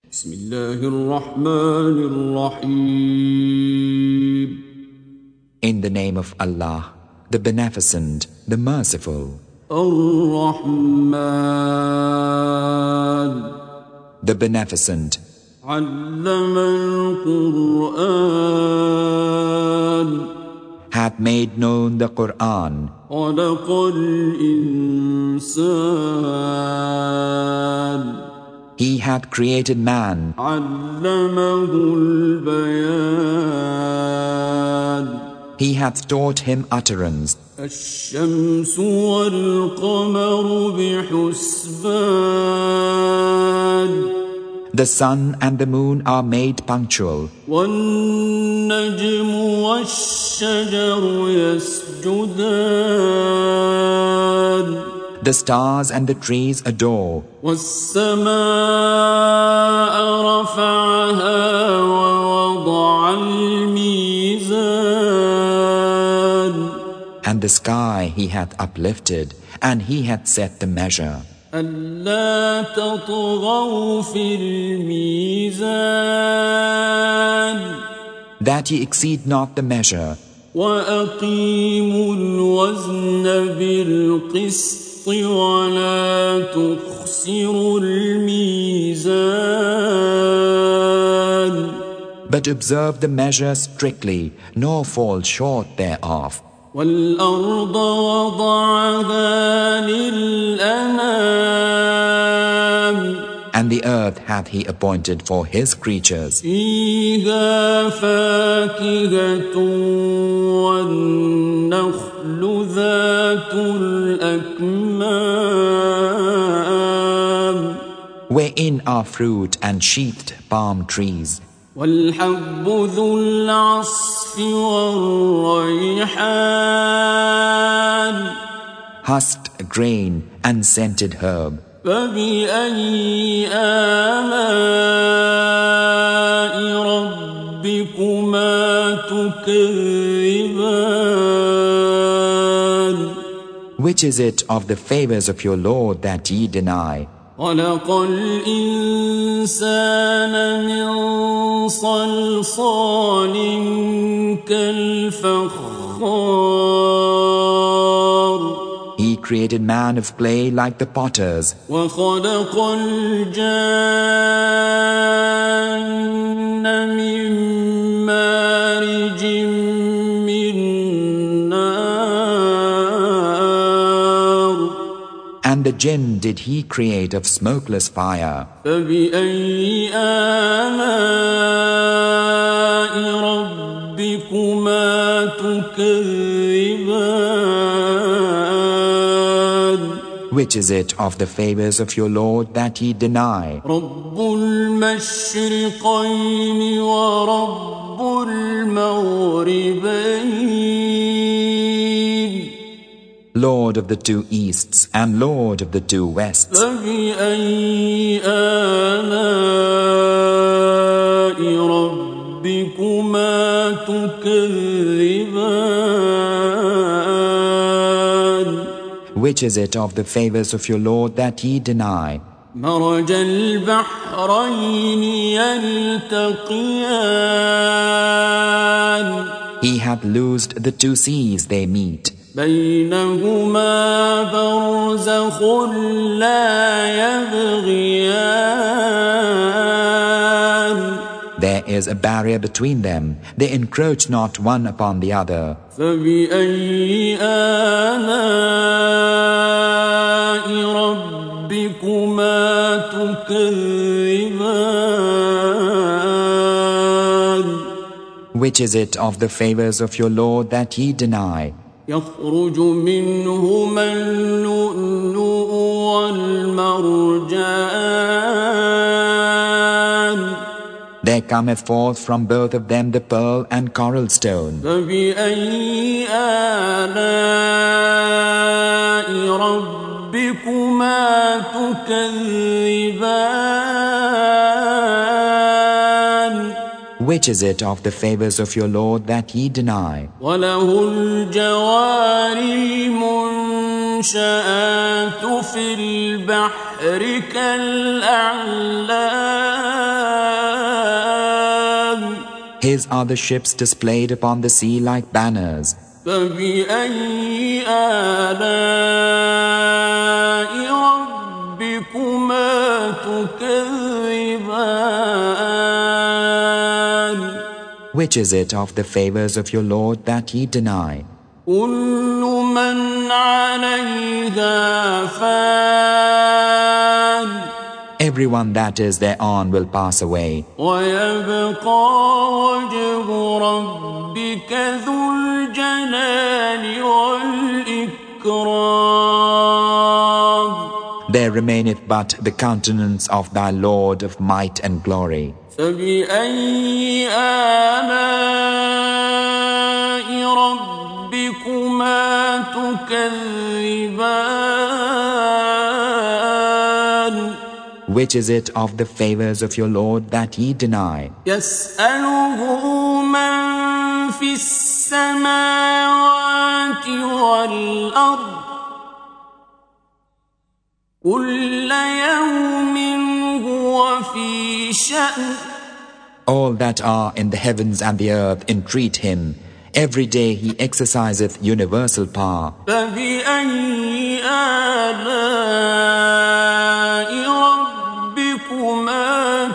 بسم الله الرحمن الرحيم. In the name of Allah, the Beneficent, the Merciful. الرحمن The Beneficent. علم القرآن Hath made known the Quran. خلق الإنسان He hath created man. علمه البيان He hath taught him utterance. الشمس والقمر بحسبان The sun and the moon are made punctual. والنجم والشجر يسجدان The stars and the trees adore. والسماء رفعها ووضع الميزان And the sky he hath uplifted, and he hath set the measure. ألا تطغوا في الميزان That ye exceed not the measure. وأقيموا الوزن بالقسط ولا تخسروا الميزان But observe the measure strictly, nor fall short thereof. والأرض وضعها للأنام And the earth hath he appointed for his creatures. فيها فاكهة والنخل ذات الأكمام Wherein are fruit and sheathed palm trees. والحب ذو العصف والريحان Husked grain and scented herb. فبأي آلاء ربكما تكذبان Which is it of the favors of your Lord that ye deny? خلق الإنسان من صلصال كالفخار He created man of clay like the potters. وخلق الجان من مارج من نار And the jinn did he create of smokeless fire. فبأي آلاء ربكما تكذبان Which is it of the favors of your Lord that ye deny? رب المشرقين ورب المغربين Lord of the two easts and Lord of the two wests. فبأي آلاء ربكما تكذبان Which is it of the favors of your Lord that ye deny? مرج البحرين يلتقيان He hath loosed the two seas they meet. بينهما برزخ لا يبغيان There is a barrier between them. They encroach not one upon the other. فبأي آلاء ربكما تكذبان Which is it of the favors of your Lord that ye deny? يخرج منهما اللؤلؤ والمرجان There cometh forth from both of them the pearl and coral stone. فبأي آلاء ربكما تكذبان Which is it of the favors of your Lord that ye deny? وله الجوار المنشآت في البحر كالأعلام His are the ships displayed upon the sea like banners. فبأي آلاء ربكما تكذبان Which is it of the favors of your Lord that ye deny? كل من عليها فان Everyone that is thereon will pass away. ويبقى وجه ربك ذو الجلال والإكرام There remaineth but the countenance of thy Lord of might and glory. فبأي آلاء ربكما تكذبان Which is it of the favors of your Lord that ye deny? يسأله من في السماوات والأرض كل يوم هو في شأن All that are in the heavens and the earth entreat him. Every day he exerciseth universal power. فبأي آلاء ربكما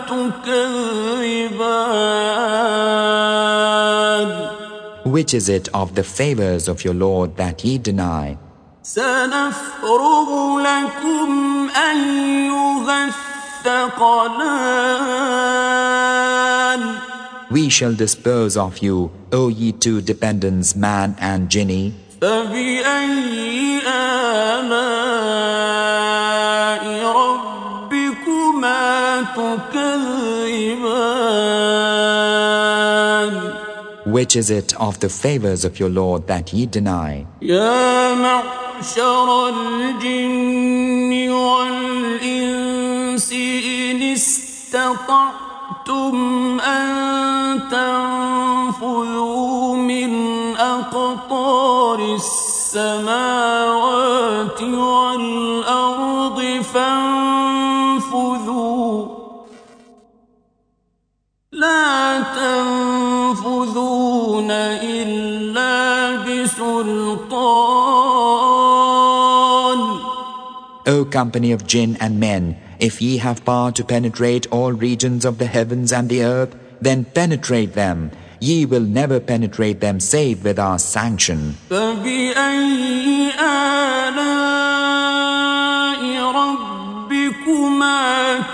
تكذبان Which is it of the favors of your Lord that ye deny? سنفرغ لكم أيها الثقلان We shall dispose of you, O ye two dependents, man and jinni. فبأي آلاء ربكما تكذبان Which is it of the favors of your Lord that ye deny? يا معشر الجن والإنس إن استطعتم أن تنفذوا من أقطار السماوات والأرض فانفذوا لا تنفذون إلا بسلطان O company of jinn and men, if ye have power to penetrate all regions of the heavens and the earth, then penetrate them. Ye will never penetrate them save with our sanction. فبأي آلاء ربكما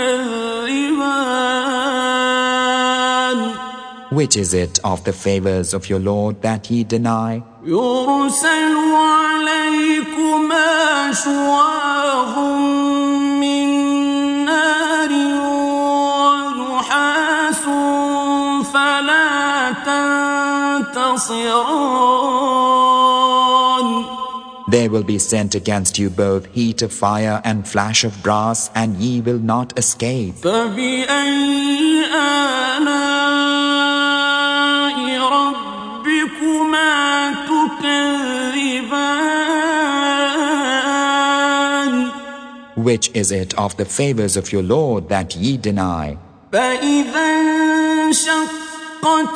تكذبان Which is it of the favors of your Lord that ye deny? يرسل عليكما شواظ من نار ونحاس فلا تنتصران There will be sent against you both heat of fire and flash of brass, and ye will not escape. فبأي آلاء ربكما تكذبان Which is it of the favors of your Lord that ye deny? فإذا انشقت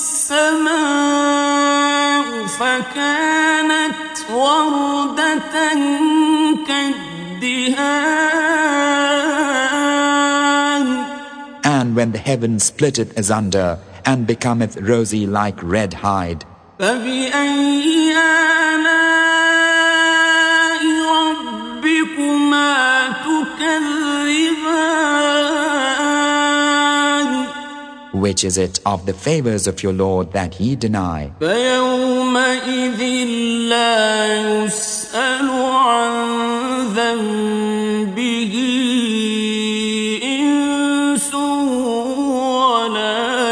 السماء فكانت وردة كالدهان And when the heaven splitteth asunder, and becometh rosy like red hide, فبأي آلاء ربكما تكذبان which is it of the favors of your Lord that ye deny? فيومئذ لا يسأل عن ذنبه إنس ولا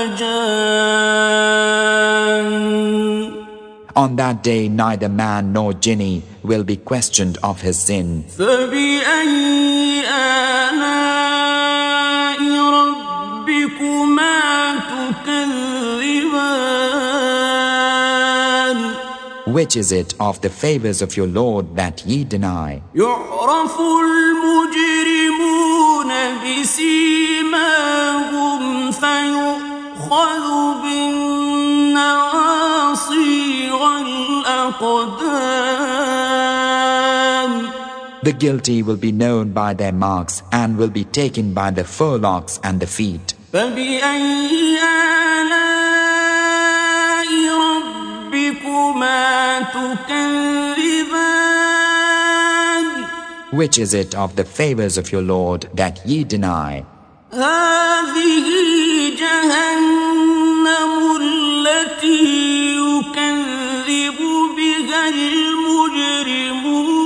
جان On that day neither man nor jinni will be questioned of his sin. فبأي آلاء ربكما تكذبان Which is it of the favors of your Lord that ye deny? يعرف المجرمون بسيماهم فيؤخذ الأقدام. The guilty will be known by their marks and will be taken by the forelocks and the feet. فبأي آلاء ربكما تكذبان. Which is it of the favors of your Lord that ye deny? هذه جهنم التي يكذب بها المجرمون.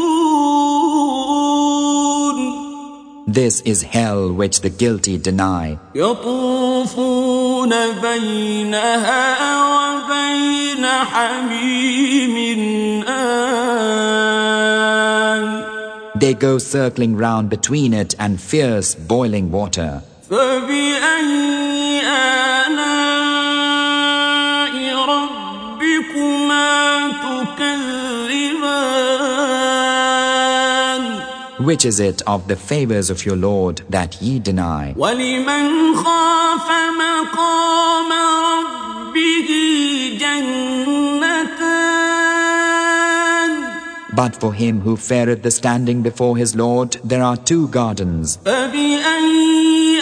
This is hell which the guilty deny. يطوفون بينها وبين حميم آن. They go circling round between it and fierce boiling water. فبأي آلاء ربكما تكذبان. Which is it of the favors of your Lord that ye deny? ولمن خاف مقام ربه جنتان. But for him who feareth the standing before his Lord, there are 2 gardens. فبأي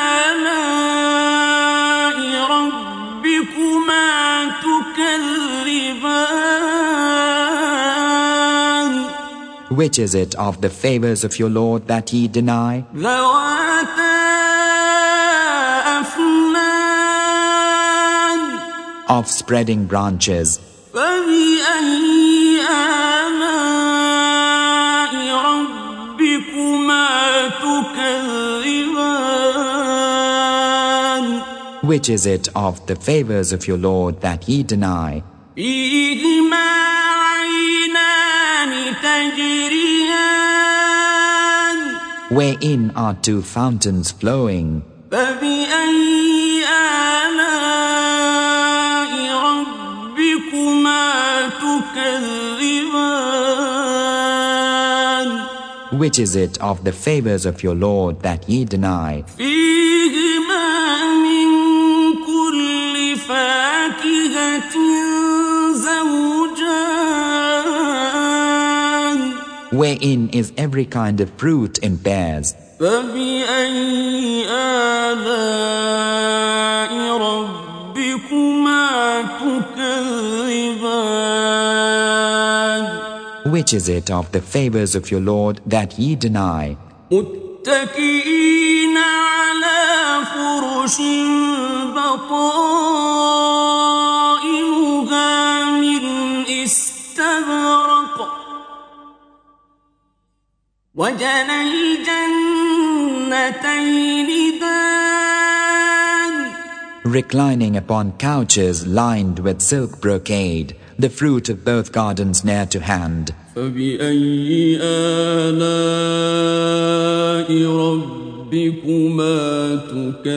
آلاء ربكما تكذبان. Which is it of the favors of your Lord that ye deny? ذواتا أفنان. Of spreading branches. فبأي آلاء ربكما تكذبان. Which is it of the favors of your Lord that ye deny? فيهما عينان تجريان. Wherein are 2 fountains flowing. فبأي آلاء ربكما تكذبان. Which is it of the favors of your Lord that ye deny? فيهما من كل فاكهة زوجان. Wherein is every kind of fruit in pairs. فبأي آلاء ربكما تكذبان. Which is it of the favors of your Lord that ye deny? متكئين على فرش بطائنها من استبرق. وجنى الجنتين دان. Reclining upon couches lined with silk brocade, the fruit of both gardens near to hand. فبأي آلاء ربكما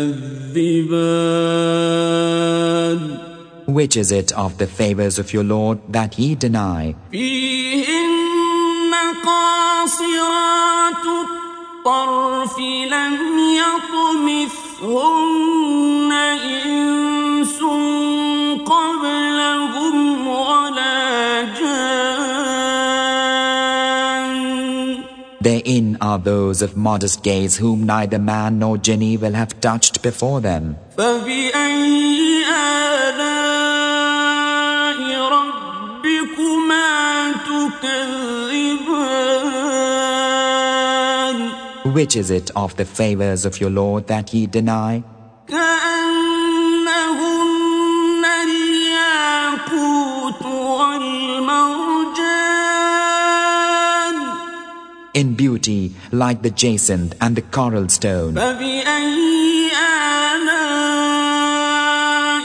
تكذبان. Which is it of the favors of your Lord that ye deny? فيهن قاصرات الطرف لم يطمثهن إنس قبلهم ولا جان. Therein are those of modest gaze whom neither man nor jinni will have touched before them. فبأي آلاء ربكما تكذبان. Which is it of the favors of your Lord that ye deny? كأنهن الياقوت والمرجان. In beauty, like the jacinth and the coral stone. فبأي آلاء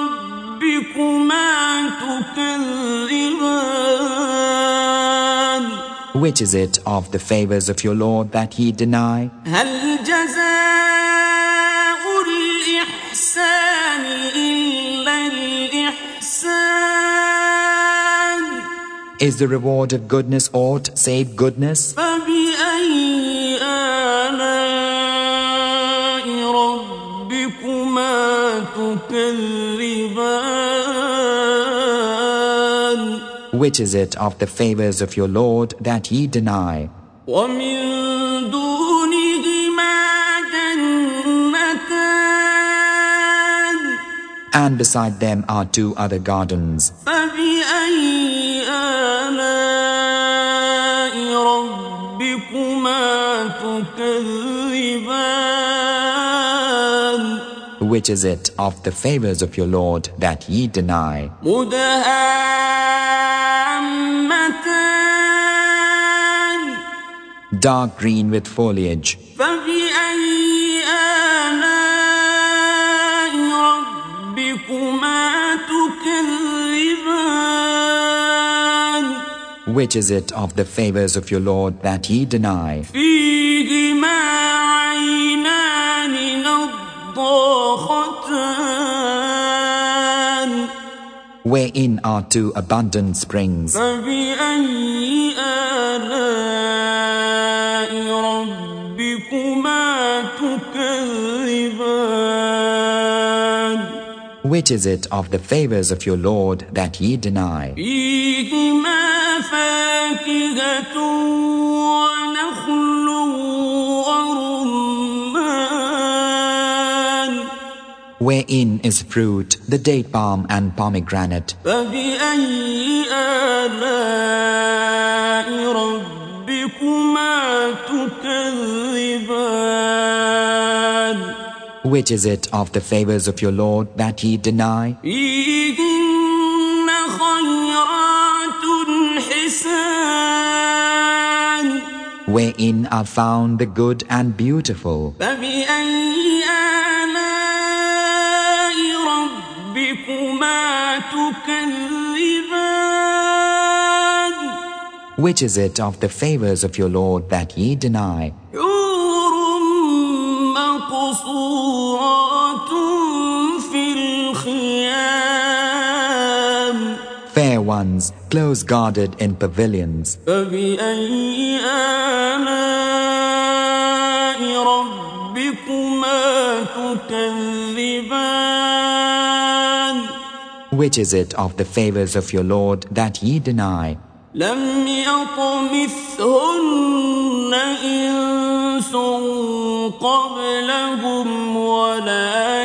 ربكما تكذبان. Which is it of the favors of your Lord that ye deny? هل جزاء الإحسان إلا الإحسان. Is the reward of goodness aught save goodness? فبأي آلاء ربكما تكذبان. Which is it of the favors of your Lord that ye deny? ومن دونهما جنتان And beside them are two other gardens. فبأي آلاء ربكما تكذبان Which is it of the favors of your Lord that ye deny? مدهامتان Dark green with foliage. فبأي آلاء ربكما تكذبان Which is it of the favors of your Lord that ye deny? فيهما عينان نضاختان Wherein are two abundant springs. فبأي آلاء ربكما تكذبان Which is it of the favors of your Lord that ye deny? فيهما فاكهة ونخل ورمان Wherein is fruit, the date palm and pomegranate. فبأي آلاء ربكما تكذبان Which is it of the favors of your Lord that ye deny? فيهن خيرات حسان Wherein are found the good and beautiful. فبأي آلاء ربكما تكذبان Which is it of the favors of your Lord that ye deny? حور مقصورات في الخيام Fair ones, close guarded in pavilions. فبأي آلاء ربكما تكذبان Which is it of the favors of your Lord that ye deny? لم يطمثهن إنس قبلهم ولا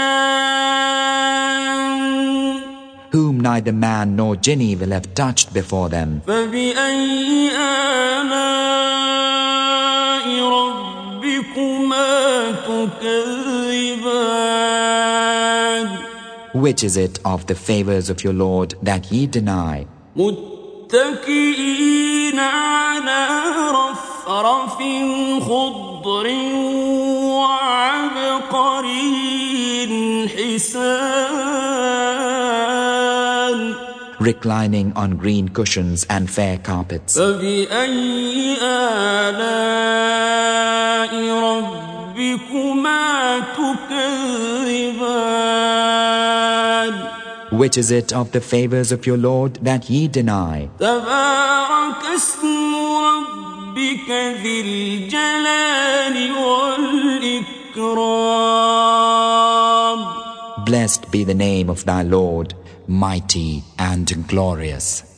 جان Whom neither man nor jinni will have touched before them. فبأي آلاء ربكما تكذبان Which is it of the favors of your Lord that ye deny? متكئين على رفرف خضر وعبقري حسان Reclining on green cushions and fair carpets. فبأي آلاء ربكما تكذبان Which is it of the favors of your Lord that ye deny? تبارك اسم ربك ذي الجلال والإكرام Blessed be the name of thy Lord, mighty and glorious.